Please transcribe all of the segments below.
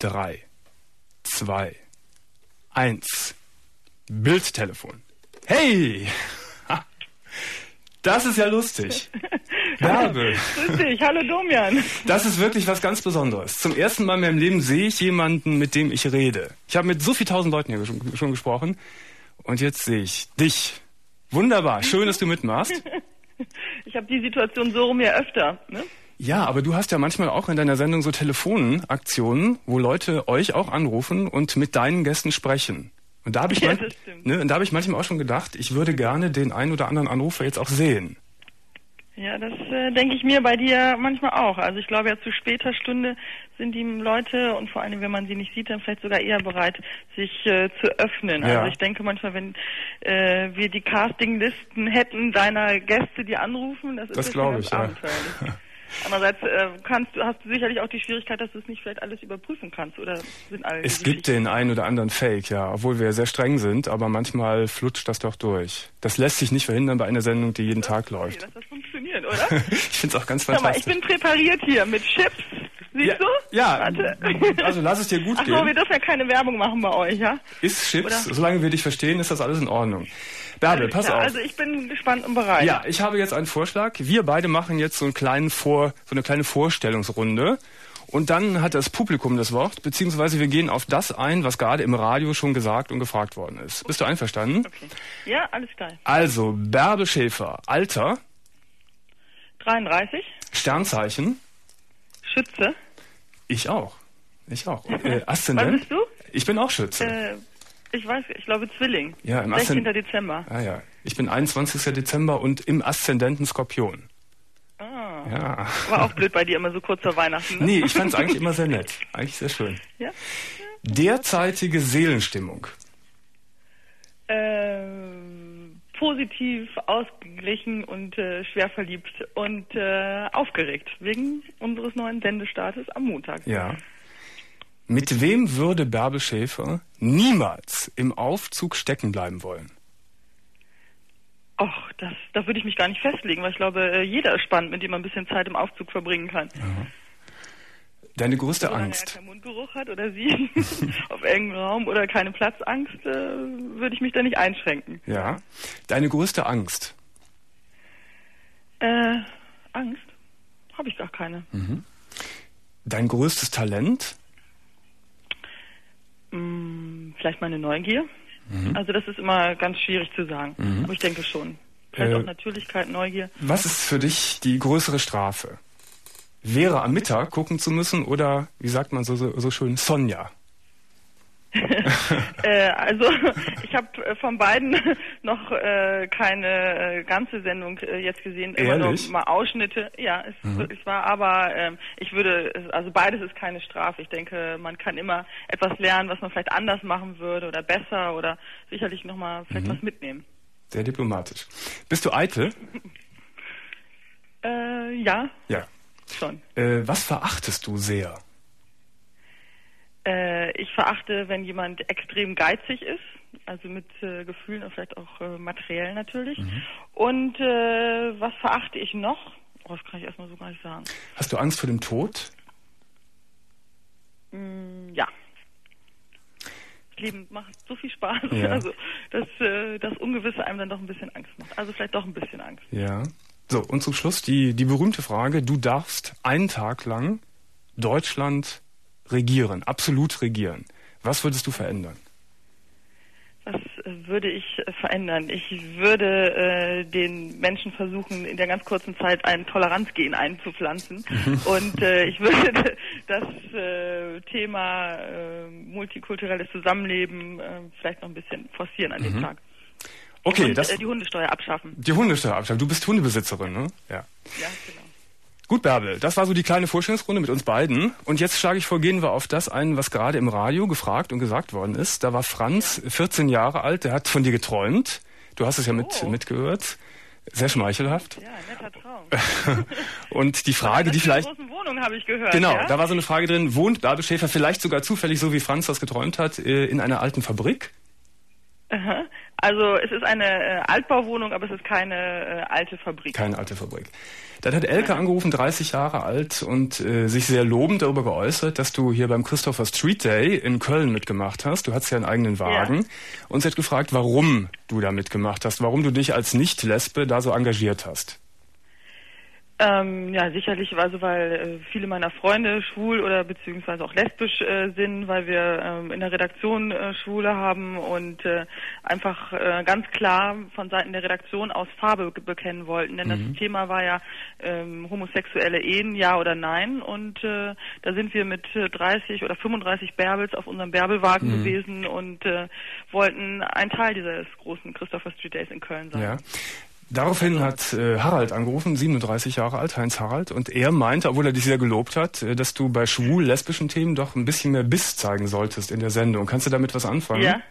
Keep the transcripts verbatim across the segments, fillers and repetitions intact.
drei, zwei, eins. Bildtelefon. Hey! Das ist ja lustig. Bärbel. Grüß dich, hallo Domian. Das ist wirklich was ganz Besonderes. Zum ersten Mal in meinem Leben sehe ich jemanden, mit dem ich rede. Ich habe mit so viel tausend Leuten hier schon, schon gesprochen. Und jetzt sehe ich dich. Wunderbar, schön, dass du mitmachst. Ich habe die Situation so rum ja öfter, ne? Ja, aber du hast ja manchmal auch in deiner Sendung so Telefonaktionen, wo Leute euch auch anrufen und mit deinen Gästen sprechen. Und da habe ich, ja, man- ne, und da habe ich manchmal auch schon gedacht, ich würde gerne den einen oder anderen Anrufer jetzt auch sehen. Ja, das äh, denke ich mir bei dir manchmal auch. Also ich glaube ja, zu später Stunde sind die Leute und vor allem, wenn man sie nicht sieht, dann vielleicht sogar eher bereit, sich äh, zu öffnen. Ja. Also ich denke manchmal, wenn äh, wir die Castinglisten hätten deiner Gäste, die anrufen, das ist Das ja glaube schon ich, ganz ja. abenteuerlich. Andererseits äh, kannst du, hast du sicherlich auch die Schwierigkeit, dass du es nicht vielleicht alles überprüfen kannst, oder sind alle Es die gibt den einen oder anderen Fake, ja, obwohl wir sehr streng sind, aber manchmal flutscht das doch durch. Das lässt sich nicht verhindern bei einer Sendung, die jeden Tag Okay, läuft. dass das funktioniert, oder? Ich finde es auch ganz Sag mal, ich fantastisch. bin präpariert hier mit Chips. Siehst Ja, du? ja, Warte. also lass es dir gut Ach so, wir gehen. dürfen ja keine Werbung machen bei euch, ja? Isst Chips, Oder? solange wir dich verstehen, ist das alles in Ordnung. Bärbel, pass Ja, auf. also ich bin gespannt und bereit. Ja, ich habe jetzt einen Vorschlag. Wir beide machen jetzt so einen kleinen Vor, so eine kleine Vorstellungsrunde. Und dann hat das Publikum das Wort, beziehungsweise wir gehen auf das ein, was gerade im Radio schon gesagt und gefragt worden ist. Bist du einverstanden? Okay. Ja, alles klar. Also, Bärbel Schäfer, Alter, dreiunddreißig, Sternzeichen, Schütze. ich auch. Ich auch. Äh, Was Aszendent? bist du? Ich bin auch Schütze. Äh, ich weiß, ich glaube Zwilling. Ja, im sechzehnten Aszendent. Dezember. Ah ja, ich bin einundzwanzigsten Dezember und im Aszendenten Skorpion. Ah. Ja. War auch blöd bei dir immer so kurz vor Weihnachten. Ne? Nee, ich fand es eigentlich immer sehr nett. Eigentlich sehr schön. Ja? Derzeitige Seelenstimmung. Ähm, positiv, ausgeglichen und äh, schwer verliebt und äh, aufgeregt wegen unseres neuen Sendestartes am Montag. Ja. Mit wem würde Bärbel Schäfer niemals im Aufzug stecken bleiben wollen? Och, das, da würde ich mich gar nicht festlegen, weil ich glaube, äh, jeder ist spannend, mit dem man ein bisschen Zeit im Aufzug verbringen kann. Deine größte Solange Angst. er keinen Mundgeruch hat oder sie auf engem Raum oder keine Platzangst, äh, würde ich mich da nicht einschränken. Ja. Deine größte Angst. Äh, Angst? Habe ich gar keine. Dein größtes Talent. Hm, vielleicht meine Neugier. Also das ist immer ganz schwierig zu sagen. Aber ich denke schon. Vielleicht Äh, auch Natürlichkeit, Neugier. Was ist für dich die größere Strafe? Wäre am Mittag gucken zu müssen oder, wie sagt man so, so, so schön, Sonja? äh, also ich habe äh, von beiden noch äh, keine äh, ganze Sendung äh, jetzt gesehen, immer nur Ehrlich? mal Ausschnitte. Ja, es, es war aber, ähm, ich würde, es- also beides ist keine Strafe. Ich denke, man kann immer etwas lernen, was man vielleicht anders machen würde oder besser oder sicherlich nochmal vielleicht was mitnehmen. Sehr diplomatisch. Bist du eitel? Äh, ja, Ja. schon. Äh, was verachtest du sehr? Äh, ich verachte, wenn jemand extrem geizig ist, also mit äh, Gefühlen und vielleicht auch äh, materiell natürlich. Und äh, was verachte ich noch? Oh, das kann ich erstmal so gar nicht sagen. Hast du Angst vor dem Tod? Mm, ja. Das Leben macht so viel Spaß, Ja. also dass äh, das Ungewisse einem dann doch ein bisschen Angst macht. Also vielleicht doch ein bisschen Angst. Ja. So, und zum Schluss die, die berühmte Frage. Du darfst einen Tag lang Deutschland regieren, absolut regieren. Was würdest du verändern? Was äh, würde ich äh, verändern? Ich würde äh, den Menschen versuchen, in der ganz kurzen Zeit ein Toleranzgen einzupflanzen. Und äh, ich würde das äh, Thema äh, multikulturelles Zusammenleben äh, vielleicht noch ein bisschen forcieren an dem Tag. Okay, Und das, äh, die Hundesteuer abschaffen. die Hundesteuer abschaffen. Du bist Hundebesitzerin, ne? Ja. Ja, genau. Gut, Bärbel, das war so die kleine Vorstellungsrunde mit uns beiden. Und jetzt schlage ich vor, gehen wir auf das ein, was gerade im Radio gefragt und gesagt worden ist. Da war Franz, vierzehn Jahre alt, der hat von dir geträumt. Du hast es ja mit, Oh. mitgehört. Sehr schmeichelhaft. Ja, netter Traum. Und die Frage, die In einer vielleicht... großen Wohnung habe ich gehört. Genau, ja? da war so eine Frage drin, wohnt Bärbel Schäfer vielleicht sogar zufällig, so wie Franz das geträumt hat, äh, in einer alten Fabrik? Aha. Also es ist eine äh, Altbauwohnung, aber es ist keine äh, alte Fabrik. Keine alte Fabrik. Dann hat Elke angerufen, dreißig Jahre alt, und äh, sich sehr lobend darüber geäußert, dass du hier beim Christopher Street Day in Köln mitgemacht hast. Du hattest ja einen eigenen Wagen. Ja. Und sie hat gefragt, warum du da mitgemacht hast, warum du dich als Nicht-Lesbe da so engagiert hast. Ähm, ja, sicherlich, also weil äh, viele meiner Freunde schwul oder beziehungsweise auch lesbisch äh, sind, weil wir ähm, in der Redaktion äh, Schwule haben und äh, einfach äh, ganz klar von Seiten der Redaktion aus Farbe bekennen wollten. Denn mhm. das Thema war ja ähm, homosexuelle Ehen, ja oder nein. Und äh, da sind wir mit dreißig oder fünfunddreißig Bärbels auf unserem Bärbelwagen mhm. gewesen und äh, wollten ein Teil dieses großen Christopher Street Days in Köln sein. Ja. Daraufhin hat äh, Harald angerufen, siebenunddreißig Jahre alt, Heinz Harald, und er meinte, obwohl er dich sehr gelobt hat, äh, dass du bei schwul-lesbischen Themen doch ein bisschen mehr Biss zeigen solltest in der Sendung. Kannst du damit was anfangen? Ja.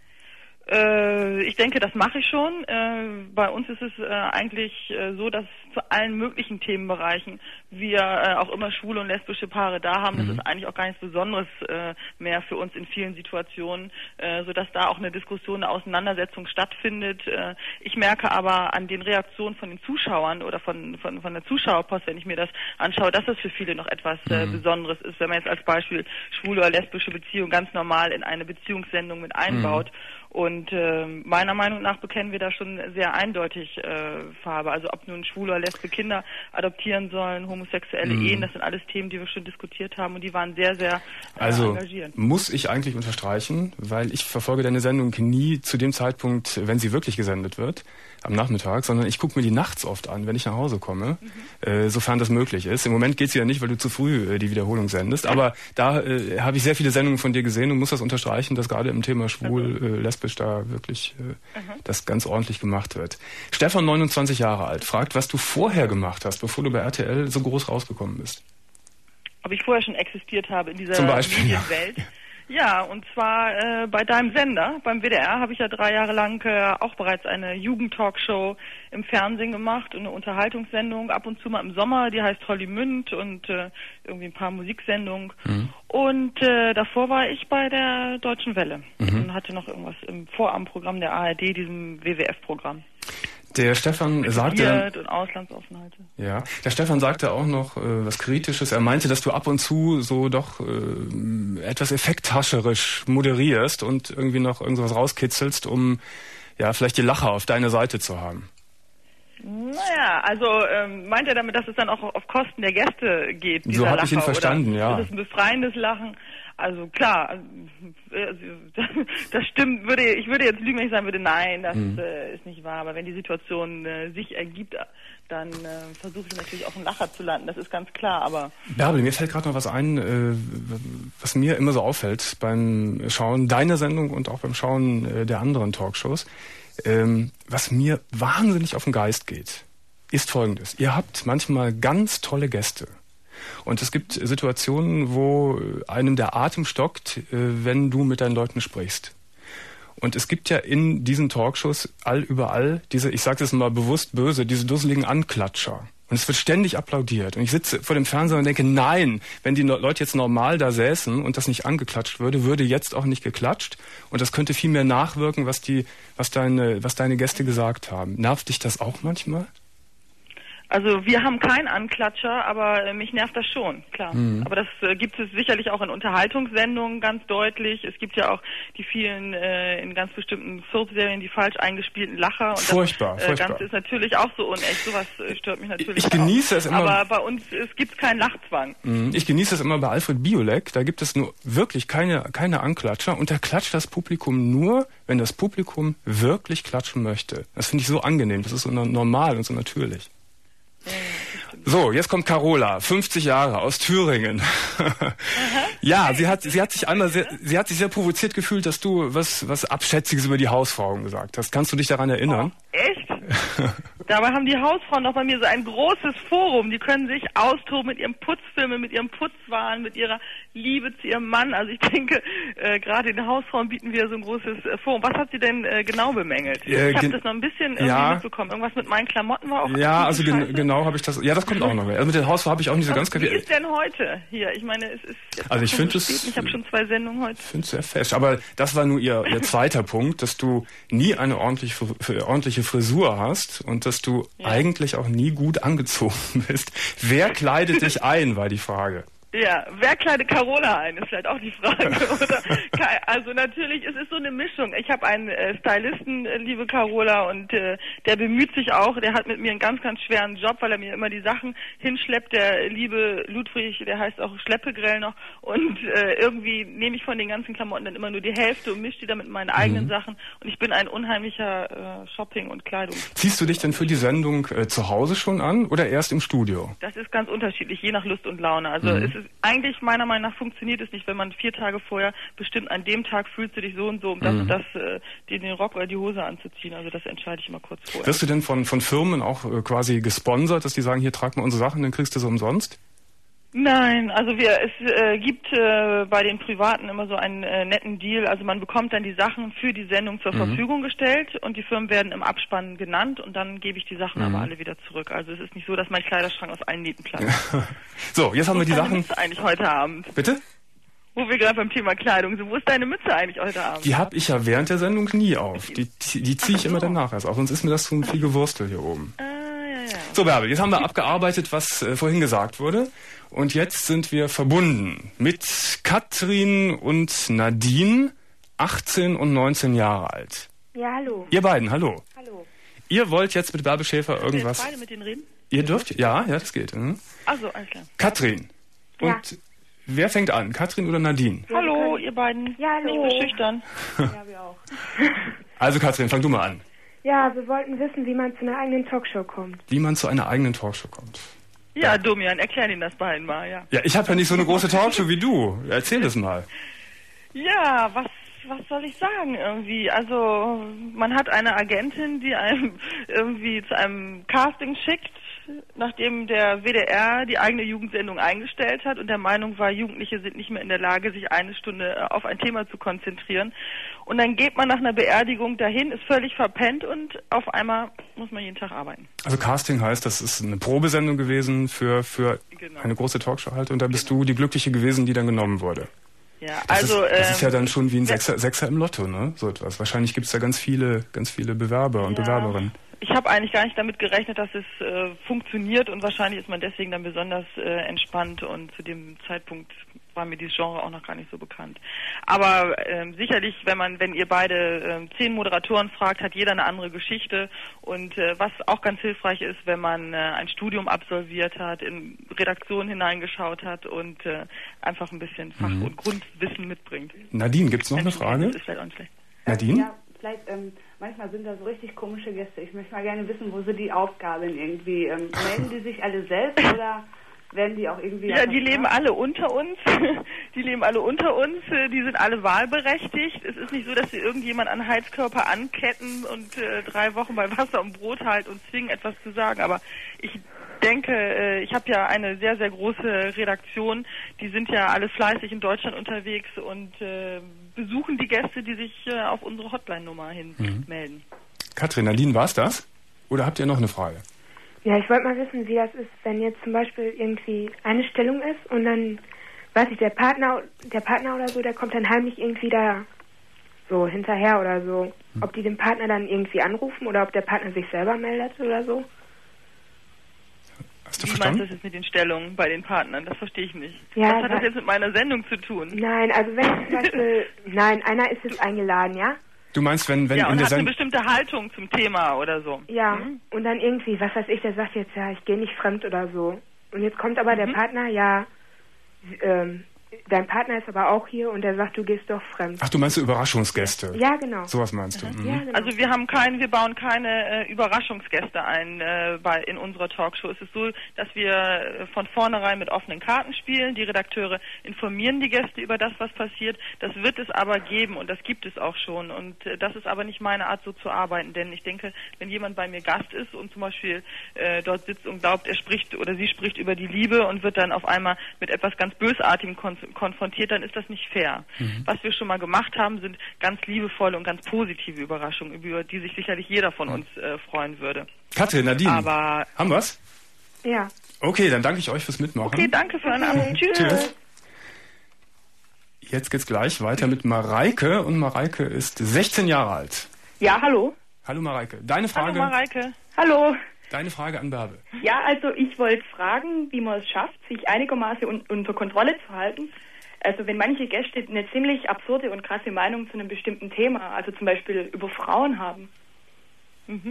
Äh, ich denke, das mache ich schon. Äh, bei uns ist es äh, eigentlich äh, so, dass zu allen möglichen Themenbereichen wir äh, auch immer schwule und lesbische Paare da haben. Das mhm. ist eigentlich auch gar nichts Besonderes äh, mehr für uns in vielen Situationen, äh, sodass da auch eine Diskussion, eine Auseinandersetzung stattfindet. Äh, ich merke aber an den Reaktionen von den Zuschauern oder von, von, von der Zuschauerpost, wenn ich mir das anschaue, dass das für viele noch etwas äh, mhm. Besonderes ist, wenn man jetzt als Beispiel schwule oder lesbische Beziehung ganz normal in eine Beziehungssendung mit einbaut. Mhm. Und äh, meiner Meinung nach bekennen wir da schon sehr eindeutig äh, Farbe. Also ob nun Schwule oder Lesbe Kinder adoptieren sollen, homosexuelle mm. Ehen, das sind alles Themen, die wir schon diskutiert haben und die waren sehr, sehr äh, also engagiert. Also muss ich eigentlich unterstreichen, weil ich verfolge deine Sendung nie zu dem Zeitpunkt, wenn sie wirklich gesendet wird, am Nachmittag, sondern ich gucke mir die nachts oft an, wenn ich nach Hause komme, mhm. äh, sofern das möglich ist. Im Moment geht's ja nicht, weil du zu früh äh, die Wiederholung sendest, aber da äh, habe ich sehr viele Sendungen von dir gesehen und muss das unterstreichen, dass gerade im Thema schwul, also. äh, lesbisch da wirklich äh, mhm. das ganz ordentlich gemacht wird. Stefan, neunundzwanzig Jahre alt, fragt, was du vorher gemacht hast, bevor du bei R T L so groß rausgekommen bist. Ob ich vorher schon existiert habe in dieser Zum Beispiel, Medienwelt? Ja. Ja, und zwar äh, bei deinem Sender, beim W D R, habe ich ja drei Jahre lang äh, auch bereits eine Jugendtalkshow im Fernsehen gemacht und eine Unterhaltungssendung, ab und zu mal im Sommer, die heißt Holly Münd, und äh, irgendwie ein paar Musiksendungen. Mhm. Und äh, davor war ich bei der Deutschen Welle mhm. und hatte noch irgendwas im Vorabendprogramm der A R D, diesem W W F-Programm. Der Stefan sagte, und Auslandsaufenthalte. Ja, der Stefan sagte auch noch äh, was Kritisches. Er meinte, dass du ab und zu so doch äh, etwas effekthascherisch moderierst und irgendwie noch irgendwas rauskitzelst, um ja vielleicht die Lacher auf deiner Seite zu haben. Naja, also ähm, meint er damit, dass es dann auch auf Kosten der Gäste geht? So habe ich ihn verstanden, oder ja. Das ist ein befreiendes Lachen. Also klar, das stimmt. Würde ich würde jetzt lügen, wenn ich sagen würde, nein, das mhm. äh, ist nicht wahr. Aber wenn die Situation äh, sich ergibt, dann äh, versuche ich natürlich auch einen Lacher zu landen. Das ist ganz klar. Aber Bärbel, mir fällt gerade noch was ein, äh, was mir immer so auffällt beim Schauen deiner Sendung und auch beim Schauen äh, der anderen Talkshows. Ähm, was mir wahnsinnig auf den Geist geht, ist Folgendes: Ihr habt manchmal ganz tolle Gäste. Und es gibt Situationen, wo einem der Atem stockt, wenn du mit deinen Leuten sprichst. Und es gibt ja in diesen Talkshows all überall diese, ich sage das mal bewusst böse, diese dusseligen Anklatscher. Und es wird ständig applaudiert. Und ich sitze vor dem Fernseher und denke, nein, wenn die Leute jetzt normal da säßen und das nicht angeklatscht würde, würde jetzt auch nicht geklatscht. Und das könnte viel mehr nachwirken, was die, was deine, was deine Gäste gesagt haben. Nervt dich das auch manchmal? Also wir haben keinen Anklatscher, aber äh, mich nervt das schon, klar. Mhm. Aber das äh, gibt es sicherlich auch in Unterhaltungssendungen ganz deutlich. Es gibt ja auch die vielen äh, in ganz bestimmten Soap-Serien die falsch eingespielten Lacher. Und furchtbar, das äh, furchtbar. Ganze ist natürlich auch so unecht. Sowas äh, stört mich natürlich ich auch. Ich genieße es immer. Aber bei uns es gibt keinen Lachzwang. Mhm. Ich genieße es immer bei Alfred Biolek. Da gibt es nur wirklich keine, keine Anklatscher. Und da klatscht das Publikum nur, wenn das Publikum wirklich klatschen möchte. Das finde ich so angenehm. Das ist so normal und so natürlich. So, jetzt kommt Carola, fünfzig Jahre, aus Thüringen. Ja, sie hat, sie hat sich einmal sehr, sie hat sich sehr provoziert gefühlt, dass du was, was Abschätziges über die Hausfrauen gesagt hast. Kannst du dich daran erinnern? Oh, echt? Dabei haben die Hausfrauen doch bei mir so ein großes Forum. Die können sich austoben mit ihrem Putzfilmen, mit ihrem Putzwahn, mit ihrer Liebe zu ihrem Mann. Also ich denke, äh, gerade den Hausfrauen bieten wir so ein großes äh, Forum. Was hat sie denn äh, genau bemängelt? Äh, ich habe das noch ein bisschen irgendwie ja. mitbekommen. Irgendwas mit meinen Klamotten war auch. Ja, also gen genau habe ich das. Ja, das kommt auch noch. Also mit der Hausfrau habe ich auch nicht so ganz kapiert. Wie ist denn heute hier? Ich meine, es ist jetzt also ich finde es. Ich habe schon zwei Sendungen heute. Ich finde es sehr fest. Aber das war nur ihr, ihr zweiter Punkt, dass du nie eine ordentliche, ordentliche Frisur hast und dass du ja. eigentlich auch nie gut angezogen bist. Wer kleidet dich ein, war die Frage. Ja, wer kleidet Carola ein, ist vielleicht auch die Frage. Oder? Also natürlich, es ist so eine Mischung. Ich habe einen äh, Stylisten, äh, liebe Carola, und äh, der bemüht sich auch. Der hat mit mir einen ganz, ganz schweren Job, weil er mir immer die Sachen hinschleppt. Der liebe Ludwig, der heißt auch Schleppegrell noch. Und äh, irgendwie nehme ich von den ganzen Klamotten dann immer nur die Hälfte und mische die dann mit meinen eigenen mhm. Sachen. Und ich bin ein unheimlicher äh, Shopping- und Kleidungs. Ziehst du dich denn für die Sendung äh, zu Hause schon an oder erst im Studio? Das ist ganz unterschiedlich, je nach Lust und Laune. Also mhm. es ist eigentlich meiner Meinung nach funktioniert es nicht, wenn man vier Tage vorher bestimmt, an dem Tag fühlst du dich so und so, um das mhm. und das, äh, den, den Rock oder die Hose anzuziehen. Also das entscheide ich immer kurz vorher. Wirst du denn von, von Firmen auch äh, quasi gesponsert, dass die sagen, hier trag mal unsere Sachen, dann kriegst du sie umsonst? Nein, also wir es äh, gibt äh, bei den Privaten immer so einen äh, netten Deal. Also man bekommt dann die Sachen für die Sendung zur mhm. Verfügung gestellt und die Firmen werden im Abspann genannt und dann gebe ich die Sachen mhm. aber alle wieder zurück. Also es ist nicht so, dass mein Kleiderschrank aus allen Nähten platzt. So, jetzt haben Wo wir die ist Sachen. Mütze eigentlich heute Abend? Bitte? Wo wir gerade beim Thema Kleidung sind. Wo ist deine Mütze eigentlich heute Abend? Die habe ich ja während der Sendung nie auf. Die, die, die ziehe ich so. immer danach erst auf, sonst ist mir das so viel Gewurstel hier oben. Ah, ja, ja. So, Bärbel, jetzt haben wir abgearbeitet, was äh, vorhin gesagt wurde. Und jetzt sind wir verbunden mit Katrin und Nadine, achtzehn und neunzehn Jahre alt. Ja, hallo. Ihr beiden, hallo. Hallo. Ihr wollt jetzt mit Bärbel Schäfer irgendwas... Beide mit denen reden? Ihr dürft? Ja, ja, das geht. Mhm. Ach so, alles klar. Katrin. Und ja. wer fängt an? Katrin oder Nadine? Ja, hallo, ihr beiden. Ja, hallo. Nicht beschüchtern. Ja, wir auch. Also Katrin, fang du mal an. Ja, wir wollten wissen, wie man zu einer eigenen Talkshow kommt. Wie man zu einer eigenen Talkshow kommt. Ja, Domian, erklär Ihnen das beiden mal, ja. Ja, ich habe ja nicht so eine große Talkshow wie du. Erzähl es mal. Ja, was was soll ich sagen irgendwie? Also man hat eine Agentin, die einem irgendwie zu einem Casting schickt, nachdem der W D R die eigene Jugendsendung eingestellt hat und der Meinung war, Jugendliche sind nicht mehr in der Lage, sich eine Stunde auf ein Thema zu konzentrieren. Und dann geht man nach einer Beerdigung dahin, ist völlig verpennt und auf einmal muss man jeden Tag arbeiten. Also Casting heißt, das ist eine Probesendung gewesen für, für genau. eine große Talkshow halt und da bist genau. du die Glückliche gewesen, die dann genommen wurde. Ja, das also ist, das ähm, ist ja dann schon wie ein Sechser, Sechser im Lotto, ne? So etwas. Wahrscheinlich gibt es da ganz viele, ganz viele Bewerber und ja. Bewerberinnen. Ich habe eigentlich gar nicht damit gerechnet, dass es äh, funktioniert und wahrscheinlich ist man deswegen dann besonders äh, entspannt und zu dem Zeitpunkt war mir dieses Genre auch noch gar nicht so bekannt. Aber ähm, sicherlich, wenn man, wenn ihr beide ähm, zehn Moderatoren fragt, hat jeder eine andere Geschichte und äh, was auch ganz hilfreich ist, wenn man äh, ein Studium absolviert hat, in Redaktionen hineingeschaut hat und äh, einfach ein bisschen Fach- mhm. und Grundwissen mitbringt. Nadine, gibt's noch eine Frage? Das ist vielleicht auch nicht schlecht. Nadine? Ja, vielleicht, ähm, manchmal sind da so richtig komische Gäste. Ich möchte mal gerne wissen, wo sind die Aufgaben irgendwie? Ähm, melden die sich alle selbst oder werden die auch irgendwie... Ja, die leben alle unter uns. Die leben alle unter uns. Die sind alle wahlberechtigt. Es ist nicht so, dass wir irgendjemand an Heizkörper anketten und äh, drei Wochen bei Wasser und Brot halten und zwingen, etwas zu sagen. Aber ich denke, äh, ich habe ja eine sehr, sehr große Redaktion. Die sind ja alle fleißig in Deutschland unterwegs und äh, besuchen die Gäste, die sich äh, auf unsere Hotline-Nummer hin mhm. melden. Katrin, Nadine, war's das? Oder habt ihr noch eine Frage? Ja, ich wollte mal wissen, wie das ist, wenn jetzt zum Beispiel irgendwie eine Stellung ist und dann, weiß ich, der Partner, der Partner oder so, der kommt dann heimlich irgendwie da so hinterher oder so. Hm. Ob die den Partner dann irgendwie anrufen oder ob der Partner sich selber meldet oder so. Hast du Wie verstanden? meinst du das jetzt mit den Stellungen bei den Partnern? Das verstehe ich nicht. Ja, Was hat das jetzt mit meiner Sendung zu tun? Nein, also wenn zum Beispiel, nein, einer ist jetzt eingeladen, ja? Du meinst, wenn, wenn ja, in und der hat eine Sendung... bestimmte Haltung zum Thema oder so. Ja, mhm. und dann irgendwie, was weiß ich, der sagt jetzt, ja, ich gehe nicht fremd oder so. Und jetzt kommt aber mhm. der Partner, ja, ähm, dein Partner ist aber auch hier und der sagt, du gehst doch fremd. Ach, du meinst so Überraschungsgäste? Ja, genau. Sowas meinst du? Mhm. Ja, genau. Also wir haben keinen, wir bauen keine äh, Überraschungsgäste ein äh, bei in unserer Talkshow. Es ist so, dass wir äh, von vornherein mit offenen Karten spielen. Die Redakteure informieren die Gäste über das, was passiert. Das wird es aber geben und das gibt es auch schon. Und äh, das ist aber nicht meine Art, so zu arbeiten. Denn ich denke, wenn jemand bei mir Gast ist und zum Beispiel äh, dort sitzt und glaubt, er spricht oder sie spricht über die Liebe und wird dann auf einmal mit etwas ganz Bösartigem kon- konfrontiert, dann ist das nicht fair. Mhm. Was wir schon mal gemacht haben, sind ganz liebevolle und ganz positive Überraschungen, über die sich sicherlich jeder von uns äh, freuen würde. Katrin, Nadine, Aber haben wir's? Ja. Okay, dann danke ich euch fürs Mitmachen. Okay, danke für einen Abend. Tschüss. Tschüss. Jetzt geht's gleich weiter mit Mareike und Mareike ist sechzehn Jahre alt. Ja, hallo. Hallo Mareike. Deine Frage. Hallo Mareike. Hallo. Deine Frage an Bärbel. Ja, also ich wollte fragen, wie man es schafft, sich einigermaßen un- unter Kontrolle zu halten. Also wenn manche Gäste eine ziemlich absurde und krasse Meinung zu einem bestimmten Thema, also zum Beispiel über Frauen haben. Mhm.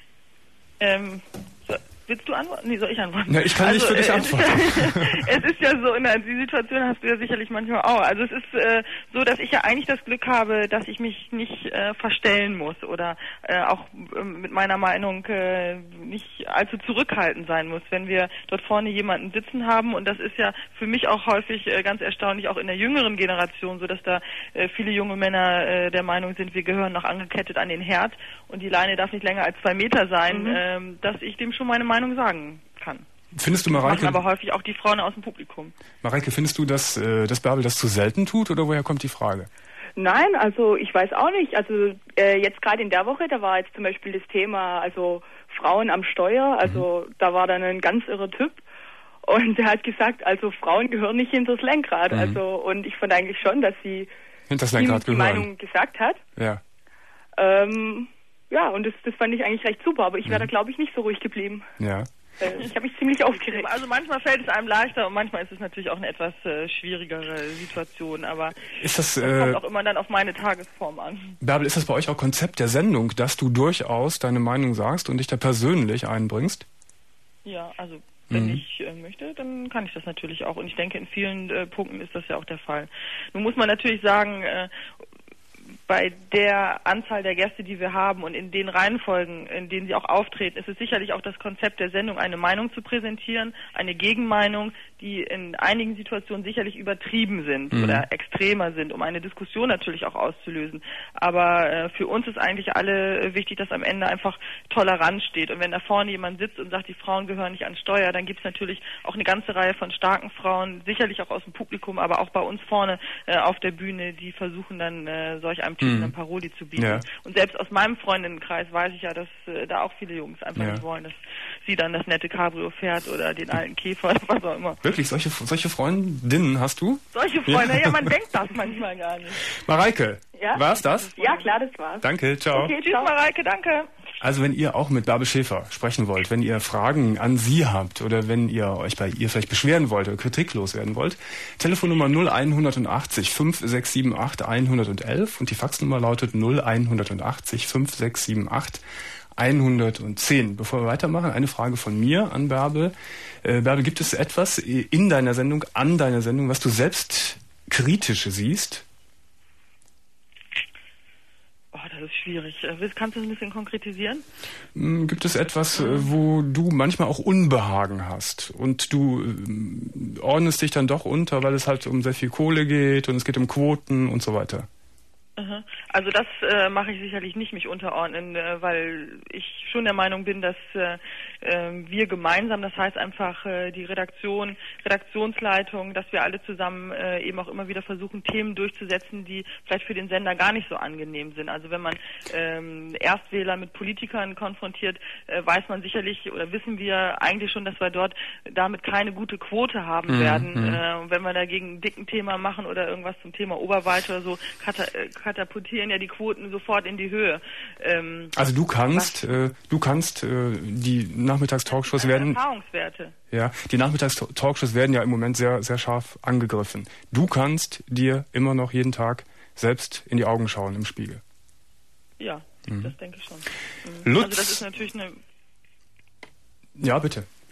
Ähm, so, willst du antworten? Nee, soll ich antworten? Ja, ich kann also, nicht für dich äh, antworten. Es ist, ja, es ist ja so, na, die Situation hast du ja sicherlich manchmal auch. Also es ist äh, so, dass ich ja eigentlich das Glück habe, dass ich mich nicht äh, verstellen muss oder äh, auch äh, mit meiner Meinung äh, nicht allzu zurückhaltend sein muss, wenn wir dort vorne jemanden sitzen haben. Und das ist ja für mich auch häufig äh, ganz erstaunlich, auch in der jüngeren Generation, so dass da äh, viele junge Männer äh, der Meinung sind, wir gehören noch angekettet an den Herd und die Leine darf nicht länger als zwei Meter sein, Mhm. ähm, dass ich dem schon meine Meinung sagen kann. Findest du, Das Mareike, machen aber häufig auch die Frauen aus dem Publikum. Mareike, findest du, dass, äh, dass Bärbel das zu selten tut oder woher kommt die Frage? Nein, also ich weiß auch nicht. Also äh, jetzt gerade in der Woche, da war jetzt zum Beispiel das Thema, also Frauen am Steuer, also mhm. da war dann ein ganz irrer Typ und der hat gesagt, also Frauen gehören nicht hinters Lenkrad. Mhm. Also und ich fand eigentlich schon, dass sie hinters Lenkrad die gehören. Meinung gesagt hat. Ja. Ähm, ja, und das, das fand ich eigentlich recht super, aber ich wäre mhm. da, glaube ich, nicht so ruhig geblieben. Ja. Äh, ich habe mich ziemlich aufgeregt. Also manchmal fällt es einem leichter und manchmal ist es natürlich auch eine etwas äh, schwierigere Situation, aber ist das, das äh, kommt auch immer dann auf meine Tagesform an. Bärbel, ist das bei euch auch Konzept der Sendung, dass du durchaus deine Meinung sagst und dich da persönlich einbringst? Ja, also wenn Mhm. ich äh, möchte, dann kann ich das natürlich auch. Und ich denke, in vielen äh, Punkten ist das ja auch der Fall. Nun muss man natürlich sagen, äh, bei der Anzahl der Gäste, die wir haben und in den Reihenfolgen, in denen sie auch auftreten, ist es sicherlich auch das Konzept der Sendung, eine Meinung zu präsentieren, eine Gegenmeinung, die in einigen Situationen sicherlich übertrieben sind mhm. oder extremer sind, um eine Diskussion natürlich auch auszulösen. Aber äh, für uns ist eigentlich alle wichtig, dass am Ende einfach Toleranz steht. Und wenn da vorne jemand sitzt und sagt, die Frauen gehören nicht an Steuer, dann gibt es natürlich auch eine ganze Reihe von starken Frauen, sicherlich auch aus dem Publikum, aber auch bei uns vorne äh, auf der Bühne, die versuchen dann äh, solch einem Typen mhm. eine Paroli zu bieten. Ja. Und selbst aus meinem Freundinnenkreis weiß ich ja, dass äh, da auch viele Jungs einfach ja. nicht wollen, dass sie dann das nette Cabrio fährt oder den alten Käfer oder was auch immer. Wirklich? Solche, solche Freundinnen hast du? Solche Freunde? Ja, ja, man denkt das manchmal gar nicht. Mareike, ja? war's das? Ja, klar, das war's. Danke, ciao. Okay, tschüss Mareike, danke. Also wenn ihr auch mit Bärbel Schäfer sprechen wollt, wenn ihr Fragen an sie habt oder wenn ihr euch bei ihr vielleicht beschweren wollt oder Kritik loswerden wollt, Telefonnummer null einhundertachtzig fünf sechs sieben acht hundertelf und die Faxnummer lautet null einhundertachtzig fünf sechs sieben acht hundertzehn. Bevor wir weitermachen, eine Frage von mir an Bärbel. Äh, Bärbel, gibt es etwas in deiner Sendung, an deiner Sendung, was du selbst kritisch siehst? Oh, das ist schwierig. Kannst du das ein bisschen konkretisieren? Gibt es etwas, wo du manchmal auch Unbehagen hast und du äh, ordnest dich dann doch unter, weil es halt um sehr viel Kohle geht und es geht um Quoten und so weiter? Also das äh, mache ich sicherlich nicht, mich unterordnen, äh, weil ich schon der Meinung bin, dass äh, äh, wir gemeinsam, das heißt einfach äh, die Redaktion, Redaktionsleitung, dass wir alle zusammen äh, eben auch immer wieder versuchen, Themen durchzusetzen, die vielleicht für den Sender gar nicht so angenehm sind. Also wenn man ähm, Erstwähler mit Politikern konfrontiert, äh, weiß man sicherlich oder wissen wir eigentlich schon, dass wir dort damit keine gute Quote haben mhm. werden. Äh, und wenn wir dagegen ein dicken Thema machen oder irgendwas zum Thema Oberweite oder so, kata- katapultieren ja die Quoten sofort in die Höhe. Ähm, also du kannst, äh, du kannst äh, die Nachmittagstalkshows werden. Erfahrungswerte. Ja, die Nachmittagstalkshows werden ja im Moment sehr, sehr scharf angegriffen. Du kannst dir immer noch jeden Tag selbst in die Augen schauen im Spiegel. Ja, mhm. das denke ich schon. Mhm. Also das ist natürlich eine. Ja, bitte.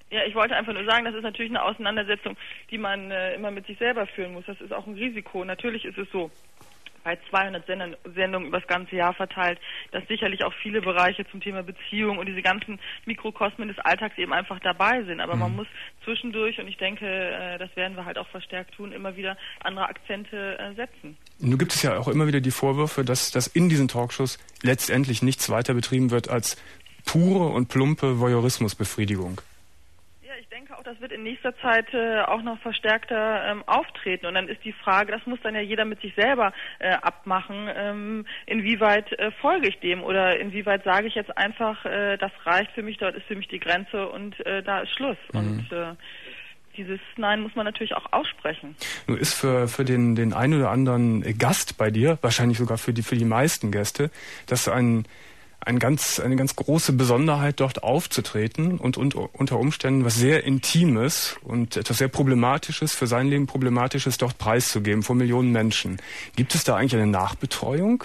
Ja, ich wollte einfach nur sagen, das ist natürlich eine Auseinandersetzung, die man äh, immer mit sich selber führen muss. Das ist auch ein Risiko. Natürlich ist es so, bei zweihundert Sendern, Sendungen über das ganze Jahr verteilt, dass sicherlich auch viele Bereiche zum Thema Beziehung und diese ganzen Mikrokosmen des Alltags eben einfach dabei sind. Aber mhm. man muss zwischendurch, und ich denke, äh, das werden wir halt auch verstärkt tun, immer wieder andere Akzente äh, setzen. Nun gibt es ja auch immer wieder die Vorwürfe, dass, dass in diesen Talkshows letztendlich nichts weiter betrieben wird als pure und plumpe Voyeurismusbefriedigung. Ich denke auch, das wird in nächster Zeit äh, auch noch verstärkter ähm, auftreten. Und dann ist die Frage, das muss dann ja jeder mit sich selber äh, abmachen, ähm, inwieweit äh, folge ich dem oder inwieweit sage ich jetzt einfach, äh, das reicht für mich, dort ist für mich die Grenze und äh, da ist Schluss. Mhm. Und äh, dieses Nein muss man natürlich auch aussprechen. Nun ist für, für den, den einen oder anderen Gast bei dir, wahrscheinlich sogar für die, für die meisten Gäste, dass ein Ein ganz, eine ganz große Besonderheit, dort aufzutreten und, und unter Umständen was sehr Intimes und etwas sehr Problematisches, für sein Leben Problematisches dort preiszugeben vor Millionen Menschen. Gibt es da eigentlich eine Nachbetreuung?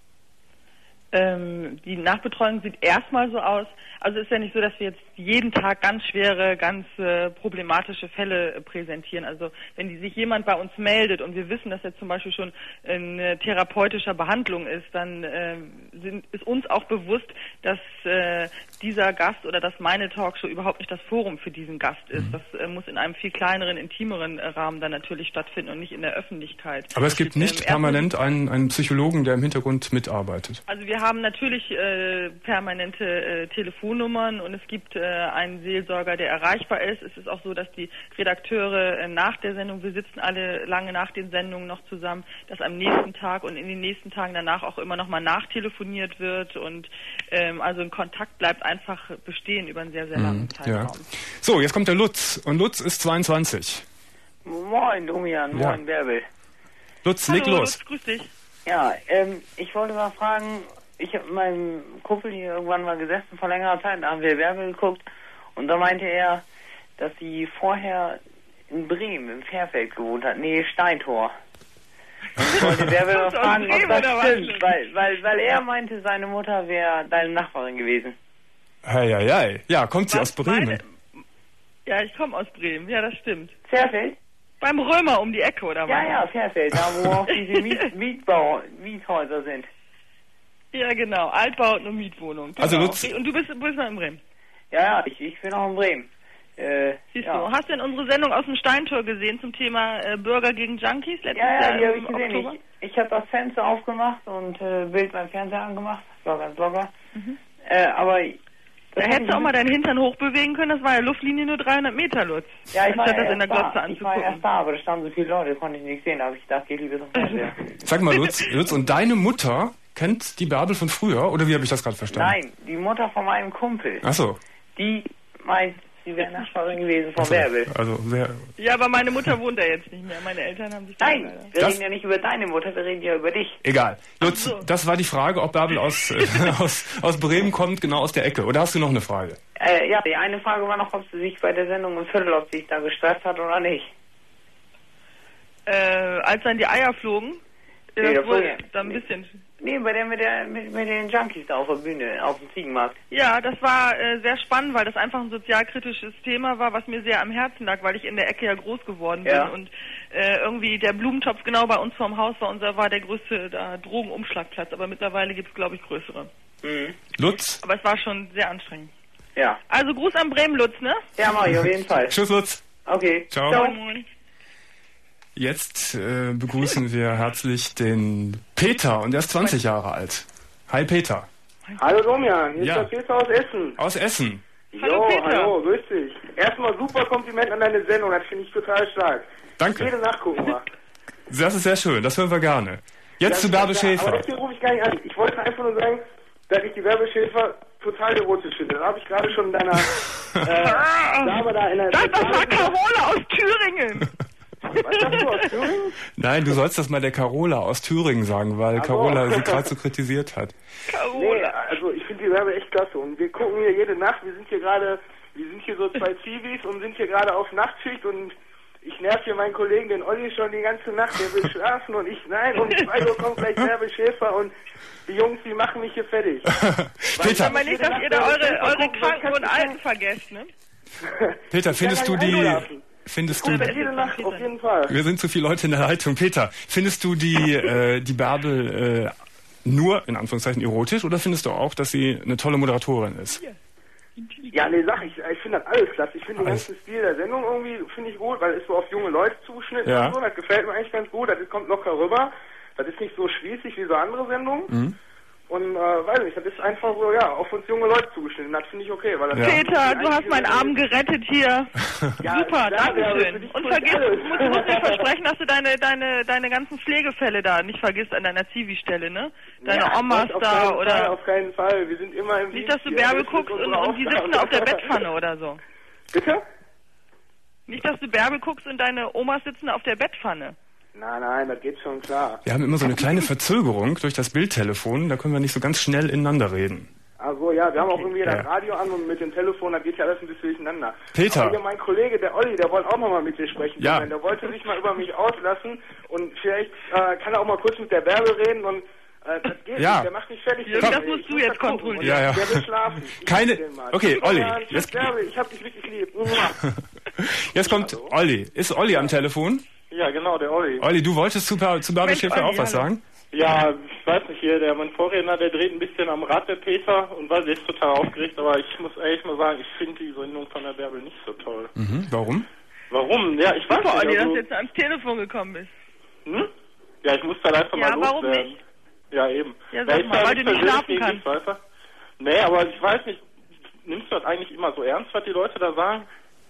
Ähm, die Nachbetreuung sieht erstmal so aus, also es ist ja nicht so, dass wir jetzt jeden Tag ganz schwere, ganz äh, problematische Fälle äh, präsentieren. Also wenn die sich jemand bei uns meldet und wir wissen, dass er zum Beispiel schon in äh, therapeutischer Behandlung ist, dann äh, sind, ist uns auch bewusst, dass äh, dieser Gast oder dass meine Talkshow überhaupt nicht das Forum für diesen Gast ist. Mhm. Das äh, muss in einem viel kleineren, intimeren äh, Rahmen dann natürlich stattfinden und nicht in der Öffentlichkeit. Aber es gibt nicht ähm, permanent einen, einen Psychologen, der im Hintergrund mitarbeitet. Also wir haben natürlich äh, permanente äh, Telefonnummern und es gibt äh, einen Seelsorger, der erreichbar ist. Es ist auch so, dass die Redakteure äh, nach der Sendung, wir sitzen alle lange nach den Sendungen noch zusammen, dass am nächsten Tag und in den nächsten Tagen danach auch immer noch mal nachtelefoniert wird und ähm, also ein Kontakt bleibt einfach bestehen über einen sehr, sehr langen mhm, Zeitraum. Ja. So, jetzt kommt der Lutz und Lutz ist zweiundzwanzig. Moin, Domian, ja. Moin, Bärbel. Lutz, Hallo, leg los. Lutz, grüß dich. Ja, ähm, ich wollte mal fragen, ich habe mit meinem Kumpel hier irgendwann mal gesessen vor längerer Zeit, da haben wir Bärbel geguckt und da meinte er, dass sie vorher in Bremen, im Fährfeld gewohnt hat, nee, Steintor. Und ich wollte Bärbel mal fragen, ob das stimmt, weil, weil, weil er meinte, seine Mutter wäre deine Nachbarin gewesen. Hei, hei, hei. Ja, kommt sie Was aus Bremen? Meine... Ja, ich komme aus Bremen, ja, das stimmt. Fährfeld? Beim Römer um die Ecke, oder was? Ja, ja, Fährfeld, da wo auch diese Miet, Mietbau, Miethäuser sind. Ja, genau, Altbauten und Mietwohnungen. Genau. Also Lutz... Und du bist, du bist noch in Bremen? Ja, ja, ich, ich bin auch in Bremen. Äh, Siehst ja. du, hast du denn unsere Sendung aus dem Steintor gesehen zum Thema äh, Bürger gegen Junkies letztes ja, ja, Jahr die habe im ich gesehen. Oktober? Ich, ich habe das Fenster aufgemacht und äh, Bild beim Fernseher angemacht. Das war ganz locker. Mhm. Äh, aber... Da hättest du auch mal deinen Hintern hochbewegen können, das war ja Luftlinie nur dreihundert Meter, Lutz. Ja, ich war, das ja in der da. Glotze ich war erst da, aber da standen so viele Leute, konnte ich nicht sehen. Da habe ich gedacht, geh lieber zum Fernseher. Sag mal, Lutz, Lutz, und deine Mutter kennt die Bärbel von früher, oder wie habe ich das gerade verstanden? Nein, die Mutter von meinem Kumpel. Ach so. Die meint, sie wäre Nachbarin gewesen von Bärbel. Also, wer... Ja, aber meine Mutter wohnt da jetzt nicht mehr. Meine Eltern haben sich... Nein, leider. wir Das- reden ja nicht über deine Mutter, wir reden ja über dich. Egal. Lutz, Ach so. das war die Frage, ob Bärbel aus, äh, aus, aus Bremen kommt, genau aus der Ecke. Oder hast du noch eine Frage? Äh, ja, die eine Frage war noch, ob sie sich bei der Sendung im Viertel, ob sie sich da gestresst hat oder nicht. Äh, als dann die Eier flogen, äh, Nee, das wurde war- da ein bisschen... Nee, bei der mit, der, mit, mit den Junkies da auf der Bühne, auf dem Ziegenmarkt. Ja, das war äh, sehr spannend, weil das einfach ein sozialkritisches Thema war, was mir sehr am Herzen lag, weil ich in der Ecke ja groß geworden bin Ja. und äh, irgendwie der Blumentopf genau bei uns vorm Haus war, unser war der größte da, Drogenumschlagplatz, aber mittlerweile gibt es, glaube ich, größere. Mhm. Lutz? Aber es war schon sehr anstrengend. Ja. Also Gruß an Bremen, Lutz, ne? Ja, mach ich auf jeden Fall. Tschüss, Lutz. Okay. Ciao. Moin, moin. Jetzt äh, begrüßen wir herzlich den Peter und er ist zwanzig Jahre alt. Hi Peter. Hallo Domian, hier Ja. ist der Peter aus Essen. Aus Essen. Hallo, Jo, Peter. hallo, grüß dich. Erstmal super Kompliment an deine Sendung, das finde ich total stark. Danke. Jede Nacht gucken wir. Das ist sehr schön, das hören wir gerne. Jetzt Das zu ist Bärbel ja klar, Schäfer. Aber deswegen rufe ich gar nicht an. Ich wollte einfach nur sagen, dass ich die Bärbel Schäfer total erotisch finde. Das habe ich gerade schon in deiner äh, Dame da in der... Das, das war Carola aus Thüringen. Was sagst du aus Thüringen? Nein, du sollst das mal der Carola aus Thüringen sagen, weil Ach so. Carola sie gerade so kritisiert hat. Nee, Carola. also ich finde die Bärbel echt klasse. Und wir gucken hier jede Nacht, wir sind hier gerade, wir sind hier so zwei Zivis und sind hier gerade auf Nachtschicht und ich nerv hier meinen Kollegen, den Olli, schon die ganze Nacht, der will schlafen und ich, nein, um zwei Uhr kommt gleich Bärbel Schäfer und die Jungs, die machen mich hier fertig. Peter, Aber nicht, dass ihr da eure, eure Kranken und Alten vergesst, ne? Peter, findest du die... Eingelassen. Findest Gut, du... jede Nacht, auf jeden Fall. Wir sind zu viele Leute in der Leitung. Peter, findest du die, äh, die Bärbel äh, nur, in Anführungszeichen, erotisch oder findest du auch, dass sie eine tolle Moderatorin ist? Ja, nee, sag ich, ich finde das alles klasse. Ich finde den Alles. ganzen Stil der Sendung irgendwie, finde ich gut, weil es ist so auf junge Leute zugeschnitten Ja. und so. Das gefällt mir eigentlich ganz gut, das kommt locker rüber. Das ist nicht so spießig wie so andere Sendungen. Mhm. Und, äh, weiß nicht, das ist einfach so, ja, auf uns junge Leute zugeschnitten. Das finde ich okay, weil das Ja. Peter, die du hast einzige meinen Sendung Abend ist. gerettet hier. Ja, Super, ja, danke ja, für schön. dich Und tue ich vergiss, alles. du musst, du musst mir versprechen, dass du deine, deine, deine ganzen Pflegefälle da nicht vergisst an deiner Zivi-Stelle, ne? Deine Ja, Omas auf da keinen Fall, oder... auf keinen Fall, wir sind immer im Nicht, dass du Dienst hier. Bärbel Das ist guckst und, unsere und die Aufgabe. sitzen auf der Bettpfanne oder so. Bitte? Nicht, dass du Bärbel guckst und deine Omas sitzen auf der Bettpfanne. Nein, nein, das geht schon klar. Wir haben immer so eine kleine Verzögerung durch das Bildtelefon, da können wir nicht so ganz schnell ineinander reden. Also ja, wir haben auch irgendwie Ja. das Radio an und mit dem Telefon, da geht ja alles ein bisschen durcheinander. Peter. Aber hier mein Kollege, der Olli, der wollte auch nochmal mit dir sprechen. Ja. Der wollte sich mal über mich auslassen und vielleicht äh, kann er auch mal kurz mit der Bärbel reden und äh, das geht Ja. nicht, der macht mich fertig. Jürgen, das musst Ich du muss jetzt da gucken. kontrollieren. Und Ja, ja. Der will schlafen. Ich Keine- lieb den mal. okay, Tschüss, Olli, Mann. Tschüss, jetzt- Bärbel, ich hab dich wirklich lieb. Mua. Jetzt kommt Olli. Ist Olli am Telefon? Ja, genau, der Olli. Olli, du wolltest zu, Bar- zu Bärbel Mensch, Schäfer Olli, auch was hallo. sagen? Ja, ich weiß nicht, hier, der, mein Vorredner, der dreht ein bisschen am Rad, der Peter, und war jetzt total aufgeregt, aber ich muss ehrlich mal sagen, ich finde die Sendung von der Bärbel nicht so toll. Mhm. Warum? Warum? Ja, ich weiß Super, Olli, nicht. dass Also, du jetzt ans Telefon gekommen bist. hm? Ja, ich muss da einfach Ja, mal warum loswerden. nicht? Ja, eben. Ja, sag ist mal, ja weil du nicht persönlich schlafen gegen kannst. dich, weißt du? Nee, aber ich weiß nicht, nimmst du das eigentlich immer so ernst, was die Leute da sagen?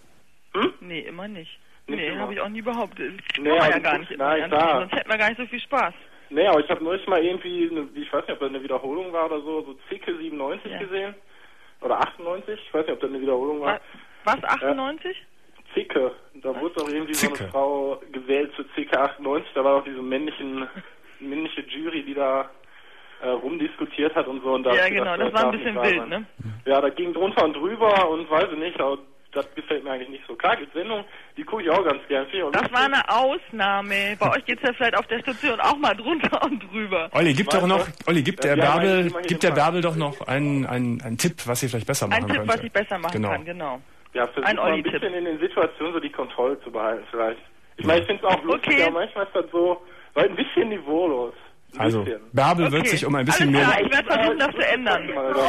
Hm? Nee, immer nicht. Nicht Nee, immer. habe ich auch nie behauptet. Das Nee, kann man aber ja du gar guckst- nicht immer nein, ernst klar. nehmen, sonst hätten wir gar nicht so viel Spaß. Nee, aber ich habe neulich mal irgendwie, eine, ich weiß nicht, ob das eine Wiederholung war oder so, so Zicke siebenundneunzig Ja. gesehen. Oder achtundneunzig, ich weiß nicht, ob das eine Wiederholung war. Was, was achtundneunzig? Zicke. Da wurde doch irgendwie so Zicke. eine Frau gewählt für Zicke achtundneunzig. Da war doch diese männlichen, männliche Jury, die da äh, rumdiskutiert hat und so. Und da Ja, hab ich genau, gedacht, das war ein darf bisschen nicht wahr wild, sein. ne? Ja, das ging drunter und drüber und weiß ich nicht, aber das gefällt mir eigentlich nicht so. Klar, gibt Sendungen, die gucke ich auch ganz gern. Finde ich auch Das lustig. war eine Ausnahme. Bei euch geht's ja vielleicht auf der Station auch mal drunter und drüber. Olli, gib doch Weißt noch, du? Olli, gib Ja, der wir haben Bärbel, eigentlich immer hier gib der den Bärbel doch noch einen, einen, einen Tipp, was sie vielleicht besser machen Ein Tipp, könnte. was ich besser machen Genau. kann, genau. Ja, versuch Ein mal ein Olli-Tipp. bisschen in den Situationen so die Kontrolle zu behalten vielleicht. Ich meine, ich finde es auch lustig, Okay. aber manchmal ist das so, weil ein bisschen niveaulos. Ein Also, bisschen. Bärbel wird Okay. sich um ein bisschen Alles mehr... klar, ich werde versuchen, das zu ändern.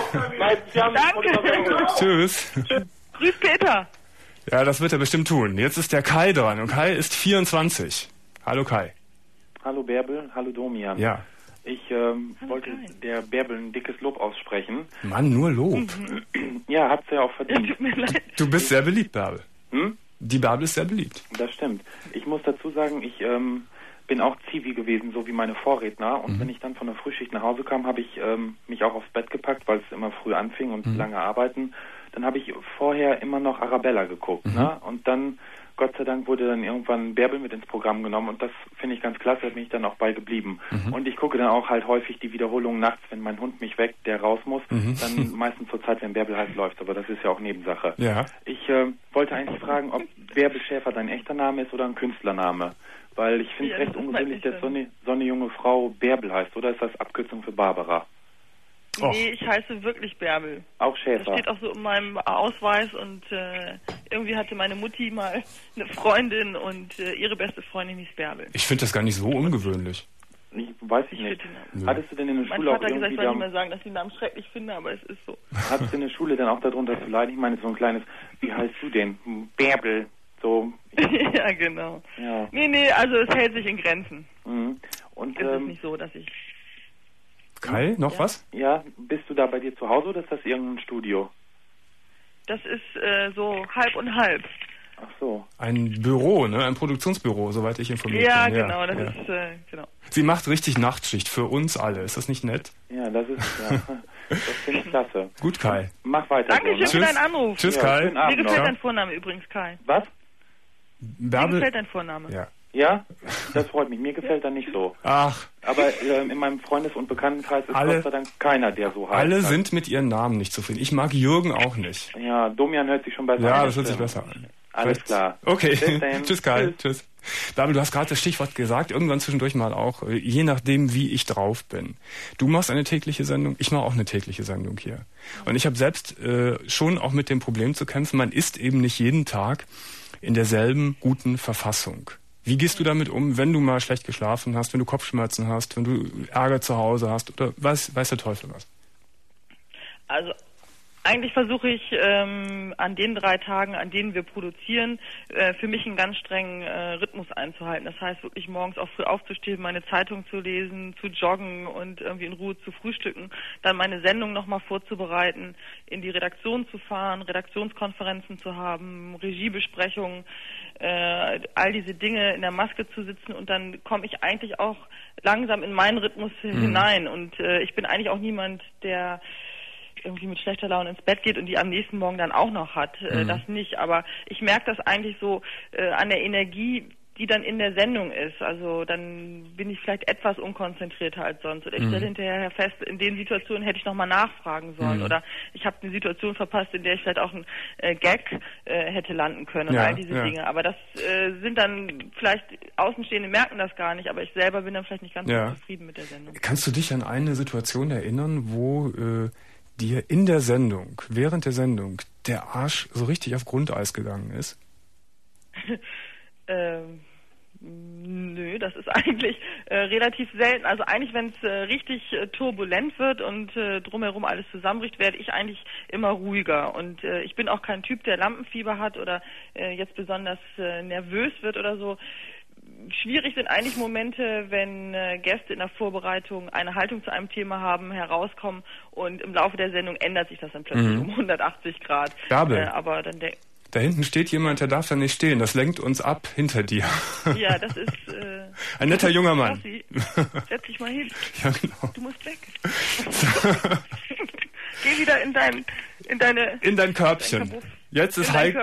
Danke. Tschüss. Grüß Peter. Ja, das wird er bestimmt tun. Jetzt ist der Kai dran und Kai ist vierundzwanzig. Hallo Kai. Hallo Bärbel, hallo Domian. Ja. Ich ähm, Hallo wollte Kai. der Bärbel ein dickes Lob aussprechen. Mann, nur Lob. Ja, hat sie ja auch Ja, verdient. tut mir leid. Du bist sehr beliebt, Bärbel. Hm? Die Bärbel ist sehr beliebt. Das stimmt. Ich muss dazu sagen, ich ähm, bin auch Zivi gewesen, so wie meine Vorredner. Und Mhm. wenn ich dann von der Frühschicht nach Hause kam, habe ich ähm, mich auch aufs Bett gepackt, weil es immer früh anfing und Mhm. lange arbeiten. Dann habe ich vorher immer noch Arabella geguckt. Mhm. Ne? Und dann, Gott sei Dank, wurde dann irgendwann Bärbel mit ins Programm genommen. Und das finde ich ganz klasse, da bin ich dann auch bei geblieben. Mhm. Und ich gucke dann auch halt häufig die Wiederholungen nachts, wenn mein Hund mich weckt, der raus muss. Mhm. Dann meistens zur Zeit, wenn Bärbel halt läuft. Aber das ist ja auch Nebensache. Ja. Ich äh, wollte eigentlich fragen, ob Bärbel Schäfer dein echter Name ist oder ein Künstlername. Weil ich finde es Ja, recht das ist ungewöhnlich, mein dass so eine, so eine junge Frau Bärbel heißt. Oder ist das Abkürzung für Barbara? Och. Nee, ich heiße wirklich Bärbel. Auch Das Schäfer. steht auch so in meinem Ausweis und äh, irgendwie hatte meine Mutti mal eine Freundin und äh, ihre beste Freundin hieß Bärbel. Ich finde das gar nicht so ungewöhnlich. Ich, weiß ich Ich nicht. finde den Namen. Hattest du denn in der Mein Schule auch Vater hat gesagt, irgendwie ich soll nicht da, mehr sagen, dass ich den Namen schrecklich finde, aber es ist so. hattest du in der Schule dann auch darunter zu leiden? Ich meine, so ein kleines, wie heißt du denn? Bärbel. So, Ja, genau. ja. Nee, nee, also es hält sich in Grenzen. Mhm. Und Es ist ähm, nicht so, dass ich... Kai, noch Ja. was? ja, bist du da bei dir zu Hause oder ist das irgendein Studio? Das ist äh, so halb und halb. Ach so. Ein Büro, ne? Ein Produktionsbüro, soweit ich informiert Ja, bin. genau, das ja. ist, äh, genau. Sie macht richtig Nachtschicht für uns alle. Ist das nicht nett? Ja, das ist, ja, das finde ich klasse. Gut, Kai. Mach weiter. Dankeschön so, für ne? deinen Anruf. Tschüss, Ja, Kai. schönen Mir Abend gefällt noch. dein Vorname übrigens, Kai. Was? Mir Bärbel. gefällt dein Vorname. Ja. Ja, das freut mich. Mir gefällt er nicht so. Ach, Aber ähm, in meinem Freundes- und Bekanntenkreis ist Alle- Gott sei Dank keiner, der so heißt. alle sind mit ihren Namen nicht zufrieden. Ich mag Jürgen auch nicht. Ja, Domian hört sich schon besser an. Ja, das hört sich besser an. Alles Vielleicht- klar. Okay. Bis dann. Tschüss, Kai. Tschüss. Tschüss. Bärbel, du hast gerade das Stichwort gesagt, irgendwann zwischendurch mal auch, je nachdem, wie ich drauf bin. Du machst eine tägliche Sendung, ich mache auch eine tägliche Sendung hier. Und ich habe selbst äh, schon auch mit dem Problem zu kämpfen, man ist eben nicht jeden Tag in derselben guten Verfassung. Wie gehst du damit um, wenn du mal schlecht geschlafen hast, wenn du Kopfschmerzen hast, wenn du Ärger zu Hause hast oder weiß, weiß der Teufel was? Also eigentlich versuche ich ähm, an den drei Tagen, an denen wir produzieren, äh, für mich einen ganz strengen äh, Rhythmus einzuhalten. Das heißt wirklich morgens auch früh aufzustehen, meine Zeitung zu lesen, zu joggen und irgendwie in Ruhe zu frühstücken, dann meine Sendung nochmal vorzubereiten, in die Redaktion zu fahren, Redaktionskonferenzen zu haben, Regiebesprechungen, äh, all diese Dinge in der Maske zu sitzen und dann komme ich eigentlich auch langsam in meinen Rhythmus mhm. hinein und äh, ich bin eigentlich auch niemand, der irgendwie mit schlechter Laune ins Bett geht und die am nächsten Morgen dann auch noch hat. Äh, mhm. Das nicht. Aber ich merke das eigentlich so äh, an der Energie, die dann in der Sendung ist. Also dann bin ich vielleicht etwas unkonzentrierter als sonst. Oder ich stelle mhm. hinterher fest, in den Situationen hätte ich nochmal nachfragen sollen. Mhm. Oder ich habe eine Situation verpasst, in der ich vielleicht auch ein äh, Gag äh, hätte landen können und ja, all diese ja. Dinge. Aber das äh, sind dann vielleicht, Außenstehende merken das gar nicht, aber ich selber bin dann vielleicht nicht ganz ja. so zufrieden mit der Sendung. Kannst du dich an eine Situation erinnern, wo äh, dir in der Sendung, während der Sendung, der Arsch so richtig auf Grundeis gegangen ist? ähm, nö, das ist eigentlich äh, relativ selten. Also eigentlich, wenn es äh, richtig äh, turbulent wird und äh, drumherum alles zusammenbricht, werde ich eigentlich immer ruhiger. Und äh, ich bin auch kein Typ, der Lampenfieber hat oder äh, jetzt besonders äh, nervös wird oder so. Schwierig sind eigentlich Momente, wenn äh, Gäste in der Vorbereitung eine Haltung zu einem Thema haben, herauskommen und im Laufe der Sendung ändert sich das dann plötzlich mhm. um hundertachtzig Grad. Bärbel, äh, aber dann der da hinten steht jemand, der darf da nicht stehen. Das lenkt uns ab hinter dir. Ja, das ist äh, ein netter junger Mann. Setz dich mal hin. Ja, genau. Du musst weg. Geh wieder in dein in deine in dein Körbchen. Dein Jetzt ist Heiko.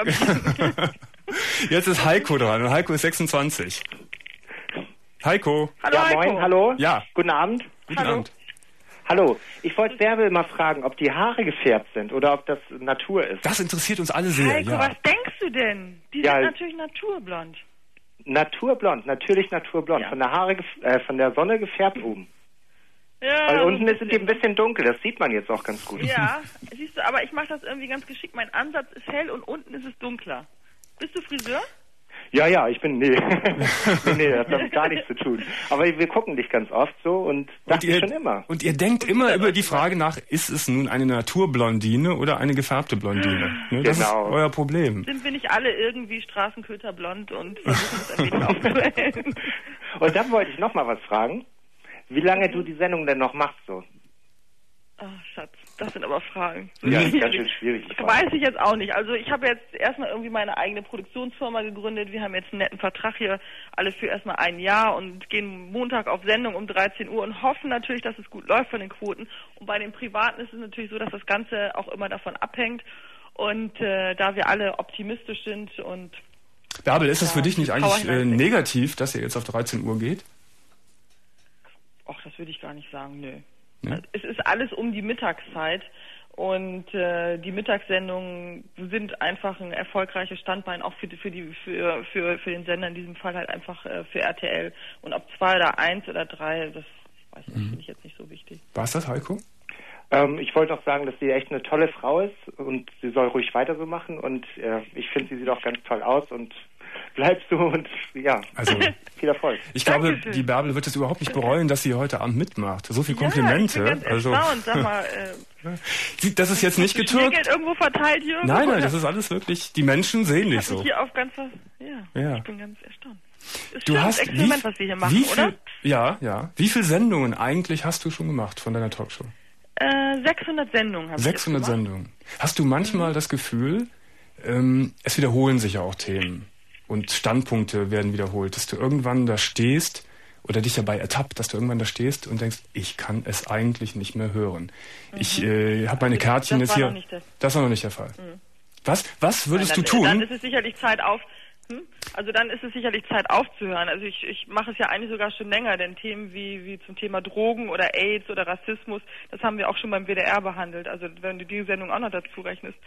Jetzt ist Heiko dran und Heiko ist sechsundzwanzig. Heiko. Hallo, ja, Heiko. Moin, hallo. Ja. Guten Abend. Guten hallo. Abend. Hallo. Ich wollte Bärbel mal fragen, ob die Haare gefärbt sind oder ob das Natur ist. Das interessiert uns alle sehr. Heiko, ja. was denkst du denn? Die ja, sind natürlich naturblond. Naturblond, natürlich naturblond. Ja. Von der Haare, äh, von der Sonne gefärbt oben. Ja, Weil so unten sind die ein bisschen dunkel, das sieht man jetzt auch ganz gut. Ja, siehst du, aber ich mache das irgendwie ganz geschickt. Mein Ansatz ist hell und unten ist es dunkler. Bist du Friseur? Ja, ja, ich bin, nee, nee, nee, das hat gar nichts zu tun. Aber wir gucken dich ganz oft so und das ist schon immer. Und ihr denkt immer über die Frage nach, ist es nun eine Naturblondine oder eine gefärbte Blondine? Ne, das genau. ist euer Problem. Sind wir nicht alle irgendwie straßenköterblond und versuchen es ein wenig aufzuhellen? Und dann wollte ich noch mal was fragen. Wie lange du die Sendung denn noch machst so? Ach, Schatz, das sind aber Fragen. So ja, das ist ganz schön schwierig. Das weiß ich jetzt auch nicht. Also ich habe jetzt erstmal irgendwie meine eigene Produktionsfirma gegründet. Wir haben jetzt einen netten Vertrag hier, alle für erstmal ein Jahr und gehen Montag auf Sendung um dreizehn Uhr und hoffen natürlich, dass es gut läuft von den Quoten. Und bei den Privaten ist es natürlich so, dass das Ganze auch immer davon abhängt. Und äh, da wir alle optimistisch sind und... Bärbel, ist es ja, für dich nicht eigentlich äh, negativ, dass ihr jetzt auf dreizehn Uhr geht? Ach, das würde ich gar nicht sagen, nö. Ja. Es ist alles um die Mittagszeit und äh, die Mittagssendungen sind einfach ein erfolgreiches Standbein auch für die, für die für für für den Sender in diesem Fall halt einfach äh, für R T L und ob zwei oder eins oder drei, das weiß ich, mhm. finde ich jetzt nicht so wichtig. War's das, Heiko? Ähm, ich wollte auch sagen, dass sie echt eine tolle Frau ist und sie soll ruhig weiter so machen und äh, ich finde, sie sieht auch ganz toll aus und bleibst du und ja, also viel Erfolg. Ich glaube, Dankeschön. Die Bärbel wird es überhaupt nicht bereuen, dass sie heute Abend mitmacht. So viel Komplimente. Ja, ich bin ganz also erstaunt, sag mal. Äh, das ist jetzt nicht getürkt. Geld irgendwo verteilt hier? Nein, nein, das ist alles wirklich, die Menschen sehen dich so. Hier auf ganz was, ja, ja, ich bin ganz erstaunt. Ist du hast ein Experiment, wie, was wir hier machen, wie viel, oder? Ja, ja. Wie viele Sendungen eigentlich hast du schon gemacht von deiner Talkshow? Äh, sechshundert Sendungen habe ich sechshundert Sendungen. Hast du manchmal mhm. das Gefühl, ähm, es wiederholen sich ja auch Themen und Standpunkte werden wiederholt, dass du irgendwann da stehst oder dich dabei ertappt, dass du irgendwann da stehst und denkst, ich kann es eigentlich nicht mehr hören. Mhm. Ich äh, habe meine Kärtchen das jetzt war hier. Noch nicht das. das war noch nicht der Fall. Mhm. Was, was würdest Nein, dann, du tun? Dann ist es sicherlich Zeit auf. Hm? Also dann ist es sicherlich Zeit aufzuhören. Also ich, ich mache es ja eigentlich sogar schon länger, denn Themen wie, wie zum Thema Drogen oder AIDS oder Rassismus, das haben wir auch schon beim W D R behandelt. Also wenn du die Sendung auch noch dazu rechnest,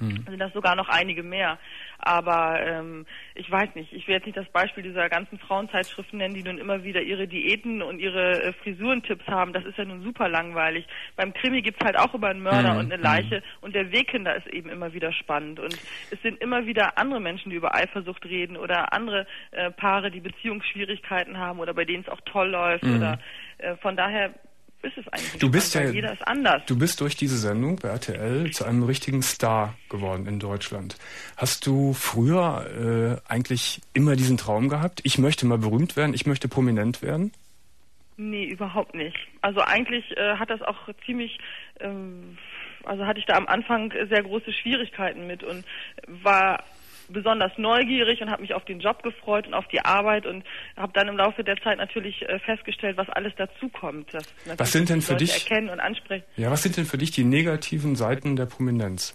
Mhm. sind das sogar noch einige mehr. Aber ähm, ich weiß nicht, ich will jetzt nicht das Beispiel dieser ganzen Frauenzeitschriften nennen, die nun immer wieder ihre Diäten und ihre äh, Frisurentipps haben. Das ist ja nun super langweilig. Beim Krimi gibt's halt auch über einen Mörder Mhm. und eine Leiche und der Weg hin da ist eben immer wieder spannend. Und es sind immer wieder andere Menschen, die über Eifersucht reden oder andere äh, Paare, die Beziehungsschwierigkeiten haben oder bei denen es auch toll läuft. Mhm. Oder äh, von daher ist es eigentlich Du bist spannend, ja, weil jeder ist anders. Du bist durch diese Sendung bei R T L zu einem richtigen Star geworden in Deutschland. Hast du früher äh, eigentlich immer diesen Traum gehabt? Ich möchte mal berühmt werden, ich möchte prominent werden? Nee, überhaupt nicht. Also eigentlich äh, hat das auch ziemlich, ähm, also hatte ich da am Anfang sehr große Schwierigkeiten mit und war besonders neugierig und habe mich auf den Job gefreut und auf die Arbeit und habe dann im Laufe der Zeit natürlich äh, festgestellt, was alles dazukommt. Dass Was sind denn für Leute dich erkennen und ansprechen. Ja, was sind denn für dich die negativen Seiten der Prominenz?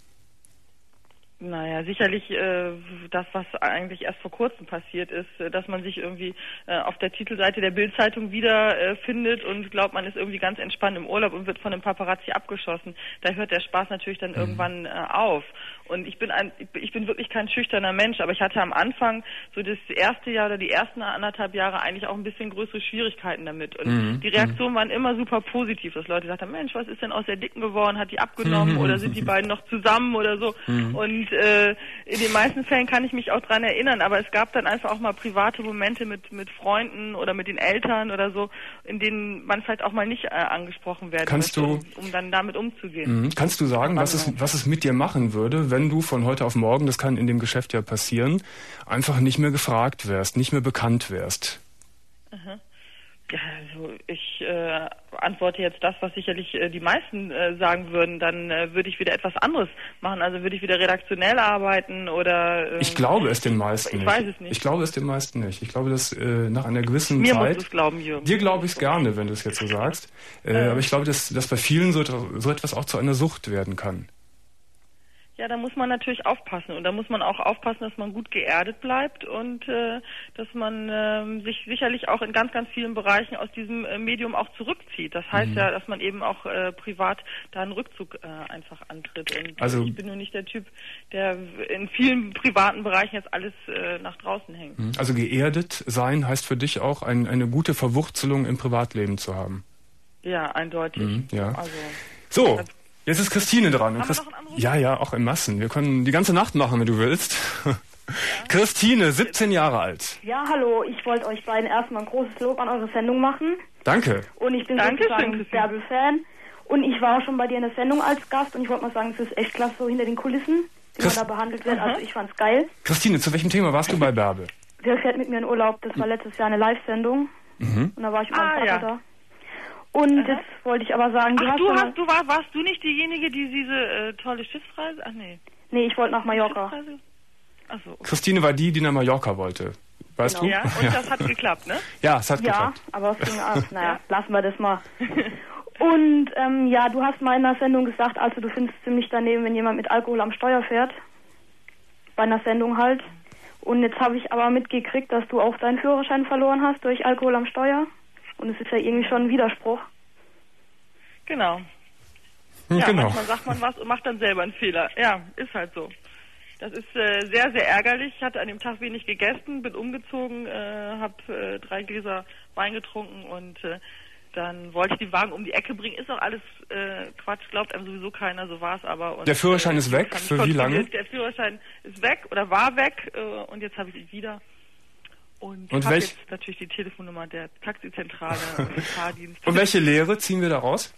Naja, sicherlich äh, das, was eigentlich erst vor kurzem passiert ist, äh, dass man sich irgendwie äh, auf der Titelseite der Bild-Zeitung wieder äh, findet und glaubt, man ist irgendwie ganz entspannt im Urlaub und wird von einem Paparazzi abgeschossen. Da hört der Spaß natürlich dann mhm. irgendwann äh, auf. Und ich bin ein, ich bin wirklich kein schüchterner Mensch, aber ich hatte am Anfang so das erste Jahr oder die ersten anderthalb Jahre eigentlich auch ein bisschen größere Schwierigkeiten damit. Und Mhm. die Reaktionen waren immer super positiv, dass Leute gesagt haben, Mensch, was ist denn aus der Dicken geworden? Hat die abgenommen Mhm. oder sind die beiden noch zusammen oder so? Mhm. Und äh, in den meisten Fällen kann ich mich auch dran erinnern, aber es gab dann einfach auch mal private Momente mit mit Freunden oder mit den Eltern oder so, in denen man vielleicht auch mal nicht äh, angesprochen werden Kannst möchte, du- um, um dann damit umzugehen. Mhm. Kannst du sagen, was es, was es mit dir machen würde, wenn du von heute auf morgen, das kann in dem Geschäft ja passieren, einfach nicht mehr gefragt wärst, nicht mehr bekannt wärst? Aha. Ja, also ich äh, antworte jetzt das, was sicherlich äh, die meisten äh, sagen würden. Dann äh, würde ich wieder etwas anderes machen. Also würde ich wieder redaktionell arbeiten oder... Äh, Ich glaube es den meisten ich nicht. weiß es nicht. Ich glaube es den meisten nicht. Ich glaube, dass äh, nach einer gewissen Mir musst Zeit... du es glauben, Jürgen. Dir glaube ich es gerne, wenn du es jetzt so sagst. Äh, Äh. Aber ich glaube, dass, dass bei vielen so, so etwas auch zu einer Sucht werden kann. Ja, da muss man natürlich aufpassen und da muss man auch aufpassen, dass man gut geerdet bleibt und äh, dass man äh, sich sicherlich auch in ganz, ganz vielen Bereichen aus diesem äh, Medium auch zurückzieht. Das heißt Mhm. ja, dass man eben auch äh, privat da einen Rückzug äh, einfach antritt. Und Also- ich bin nur nicht der Typ, der in vielen privaten Bereichen jetzt alles äh, nach draußen hängt. Mhm. Also geerdet sein heißt für dich auch ein, eine gute Verwurzelung im Privatleben zu haben. Ja, eindeutig. Mhm, ja. Also, So, jetzt ist Christine dran. Und Haben wir Christ- noch einen Anruf? ja, ja, auch in Massen. Wir können die ganze Nacht machen, wenn du willst. Christine, siebzehn Jahre alt. Ja, hallo, ich wollte euch beiden erstmal ein großes Lob an eure Sendung machen. Danke. Und ich bin Dankeschön, sozusagen Christine. Bärbel-Fan. Und ich war auch schon bei dir in der Sendung als Gast und ich wollte mal sagen, es ist echt klasse so hinter den Kulissen, wie Chris- man da behandelt wird. Also ich fand's geil. Christine, zu welchem Thema warst du bei Bärbel? Der fährt mit mir in Urlaub, das war letztes Jahr eine Live-Sendung. Mhm. Und da war ich mit Ah, meinem Vater ja. da. Und jetzt wollte ich aber sagen, du Ach, hast... du schon hast, mal- du war, warst du nicht diejenige, die diese äh, tolle Schiffsreise? Ach nee. Nee, ich wollte nach Mallorca. Schiffsreise? Ach so. Christine war die, die nach Mallorca wollte. Weißt Genau. Ja, du? und das hat geklappt, ne? Ja, es hat Ja, geklappt. aber es ging ab. Naja, lassen wir das mal. Und ähm, ja, du hast mal in einer Sendung gesagt, also du findest es ziemlich daneben, wenn jemand mit Alkohol am Steuer fährt. Bei einer Sendung halt. Und jetzt habe ich aber mitgekriegt, dass du auch deinen Führerschein verloren hast durch Alkohol am Steuer. Und es ist ja irgendwie schon ein Widerspruch. Genau. Hm, Ja, genau. manchmal sagt man was und macht dann selber einen Fehler. Ja, ist halt so. Das ist äh, sehr, sehr ärgerlich. Ich hatte an dem Tag wenig gegessen, bin umgezogen, äh, habe äh, drei Gläser Wein getrunken und äh, dann wollte ich den Wagen um die Ecke bringen. Ist auch alles äh, Quatsch, glaubt einem sowieso keiner, so war es aber. Und, Der Führerschein äh, ist weg? kann ich Für wie lange? kontrollieren. Der Führerschein ist weg oder war weg äh, und jetzt habe ich ihn wieder. Und, Und habe welch- jetzt natürlich die Telefonnummer der Taxizentrale und des Fahrdienstes. Und welche Lehre ziehen wir da raus?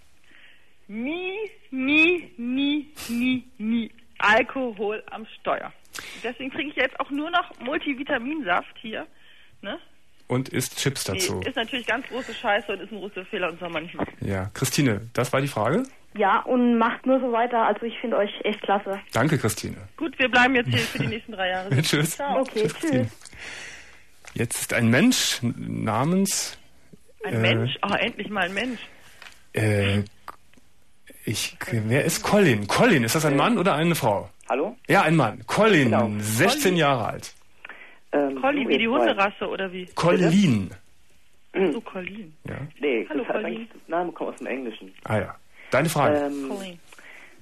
Nie, nie, nie, nie, nie Alkohol am Steuer. Deswegen trinke ich jetzt auch nur noch Multivitaminsaft hier. Ne? Und isst Chips dazu. Die ist natürlich ganz große Scheiße und ist ein großer Fehler und soll man nicht machen. Ja, Christine, das war die Frage? Ja, und macht nur so weiter. Also ich finde euch echt klasse. Danke, Christine. Gut, wir bleiben jetzt hier für die nächsten drei Jahre. Tschüss. Ciao. Okay, tschüss. Christine. Jetzt ist ein Mensch namens... Ein äh, Mensch? Oh, endlich mal ein Mensch. Äh, ich, wer ist Colin? Colin, ist das ein Mann oder eine Frau? Hallo? Ja, ein Mann. Colin, Genau. sechzehn Jahre alt. Ähm, Colin, wie die zwei. Hunderasse oder wie? Colin. So, Colin. Ja. Nee, Hallo, das heißt Colin. eigentlich, der Name kommt aus dem Englischen. Ah ja. Deine Frage. Ähm, Colin.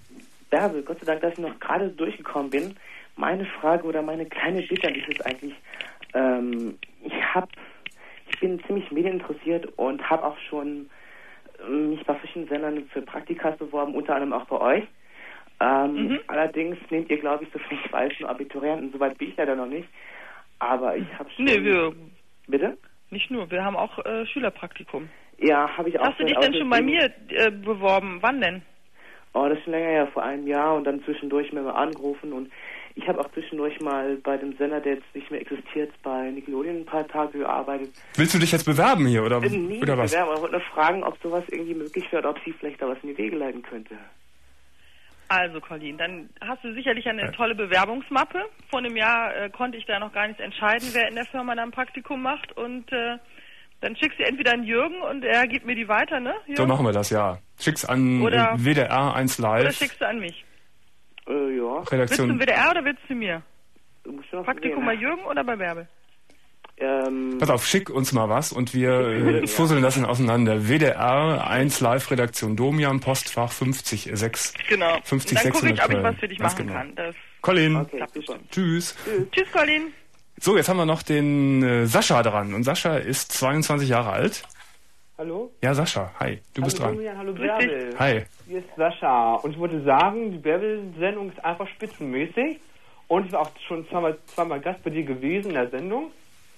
Bärbel, Gott sei Dank, dass ich noch gerade durchgekommen bin. Meine Frage oder meine kleine Bitte an dich ist eigentlich, ähm, ich hab, ich bin ziemlich medieninteressiert und habe auch schon ähm, mich bei verschiedenen Sendern für Praktikas beworben, unter anderem auch bei euch. Ähm, mhm. Allerdings nehmt ihr, glaube ich, so viel ich weiß, nur Abiturienten. Soweit bin ich leider noch nicht. Aber ich habe schon... Nee, wir... Bitte? Nicht nur, wir haben auch äh, Schülerpraktikum. Ja, habe ich auch. Hast du dich denn schon bei mir äh, beworben? Wann denn? Oh, das ist schon länger her, vor einem Jahr, und dann zwischendurch mir mal angerufen, und ich habe auch zwischendurch mal bei dem Sender, der jetzt nicht mehr existiert, bei Nickelodeon ein paar Tage gearbeitet. Willst du dich jetzt bewerben hier, oder, äh, nee, oder was? Bewerben, aber ich wollte nur fragen, ob sowas irgendwie möglich wäre, oder ob sie vielleicht da was in die Wege leiten könnte. Also, Colin, dann hast du sicherlich eine ja. tolle Bewerbungsmappe. Vor einem Jahr äh, konnte ich da noch gar nicht entscheiden, wer in der Firma da ein Praktikum macht, und äh, dann schickst du entweder an Jürgen und er gibt mir die weiter, ne? Jürgen? So machen wir das, ja. Schick's an oder, W D R eins Live. Oder schickst du an mich? Äh, ja. Redaktion. Willst du im W D R oder willst du mir? Du musst noch Praktikum sehen, bei ne? Jürgen oder bei Bärbel? Ähm, Pass auf, schick uns mal was und wir äh, fusseln das dann auseinander. W D R eins Live Redaktion Domian, Postfach fünfzig sechs. Genau. fünfzig dann gucke ich, ob ich Köln. was für dich Ganz machen genau. kann. Das Colin, okay, tschüss. Tschüss. Tschüss, Colin. So, jetzt haben wir noch den äh, Sascha dran. Und Sascha ist zweiundzwanzig Jahre alt. Hallo? Ja, Sascha, hi, du hallo bist dran. Domian, hallo Bärbel. Hi. Hier ist Sascha, und ich wollte sagen, die Bärbel-Sendung ist einfach spitzenmäßig, und ich war auch schon zweimal, zweimal Gast bei dir gewesen in der Sendung.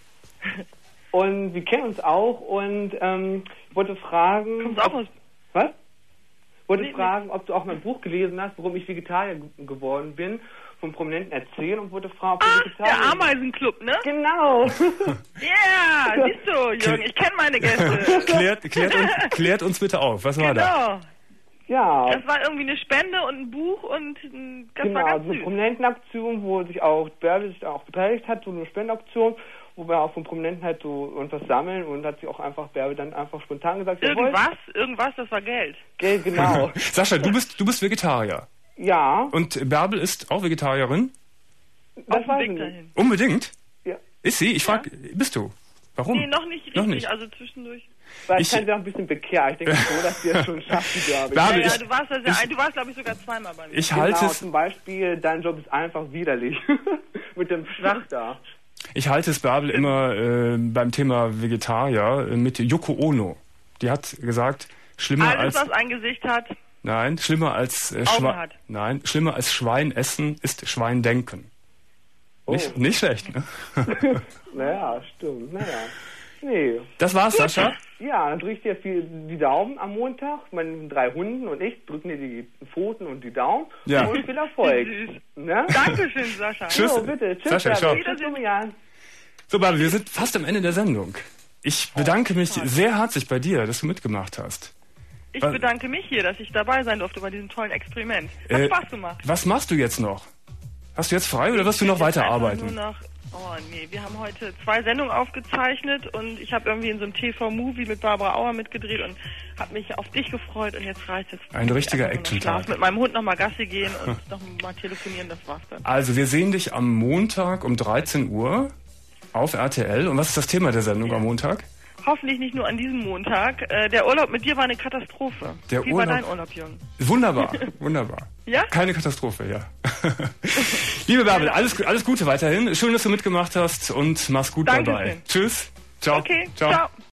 Und wir kennen uns auch, und ähm, ich wollte fragen... Kommst auch aus... Was? Ich wollte nee, fragen, nee. ob du auch mein Buch gelesen hast, warum ich Vegetarier g- geworden bin, vom Prominenten erzählen, und wollte fragen, ob du ah, Vegetarier... der Ameisenclub, ne? Genau! Ja, yeah, siehst du, Jürgen, ich kenne meine Gäste. klärt, klärt, uns, klärt uns bitte auf, was war genau. da? Genau. Ja. Das war irgendwie eine Spende und ein Buch, und das genau, war ganz eine süß. Prominentenaktion, wo sich auch Bärbel sich auch beteiligt hat, so eine Spendenaktion, wo wir auch von Prominenten halt so irgendwas sammeln, und hat sie auch einfach Bärbel dann einfach spontan gesagt, irgendwas, irgendwas, das war Geld. Geld, genau. Sascha, du bist du bist Vegetarier. Ja. Und Bärbel ist auch Vegetarierin? Das weiß ich nicht. nicht. Unbedingt? Ja. Ist sie? Ich frag, ja. bist du? Warum? Nee, noch nicht richtig, noch nicht. also zwischendurch. Weil ich kann sie auch ein bisschen bekehren. Ich denke so, dass wir es schon schaffen, glaube ich. Bärbel, ja, ja, ich, du warst, ja sehr, ich, du warst, glaube ich, sogar zweimal bei mir. Ich genau, halte es, zum Beispiel, dein Job ist einfach widerlich. Mit dem Schlachter. Ich halte es, Bärbel, immer äh, beim Thema Vegetarier äh, mit Yoko Ono. Die hat gesagt, schlimmer Alles, als... was ein Gesicht hat, Nein, schlimmer als äh, Schwein... Nein, schlimmer als Schwein essen ist Schwein denken. Oh. Nicht, nicht schlecht, ne? Naja, stimmt. Naja. Nee. Das war's, Sascha? Ja, dann drücke ich dir viel die Daumen am Montag. Meine drei Hunden und ich drücken dir die Pfoten und die Daumen. Ja. Und viel Erfolg. Ne? Dankeschön, Sascha. Tschüss. So, bitte. Tschüss, Sascha, ciao. Wiedersehen. So, Bärbel, wir sind fast am Ende der Sendung. Ich bedanke mich sehr herzlich bei dir, dass du mitgemacht hast. Ich bedanke mich hier, dass ich dabei sein durfte bei diesem tollen Experiment. Hat äh, Spaß gemacht. Was machst du jetzt noch? Hast du jetzt frei oder wirst du noch weiterarbeiten? Nur noch, oh nee, wir haben heute zwei Sendungen aufgezeichnet, und ich habe irgendwie in so einem T V-Movie mit Barbara Auer mitgedreht und habe mich auf dich gefreut, und jetzt reicht es. Ein richtiger Action-Tag. Mit meinem Hund noch mal Gassi gehen und noch mal telefonieren, das war's dann. Also wir sehen dich am Montag um dreizehn Uhr auf R T L. Und was ist das Thema der Sendung ja. am Montag? Hoffentlich nicht nur an diesem Montag. Äh, der Urlaub mit dir war eine Katastrophe. Der Wie Urlaub, war dein Urlaub, Jürgen? Wunderbar, wunderbar. Ja? Keine Katastrophe, ja. Liebe Bärbel, alles, alles Gute weiterhin. Schön, dass du mitgemacht hast, und mach's gut Dankeschön. dabei. Tschüss. Ciao. Okay, ciao. ciao.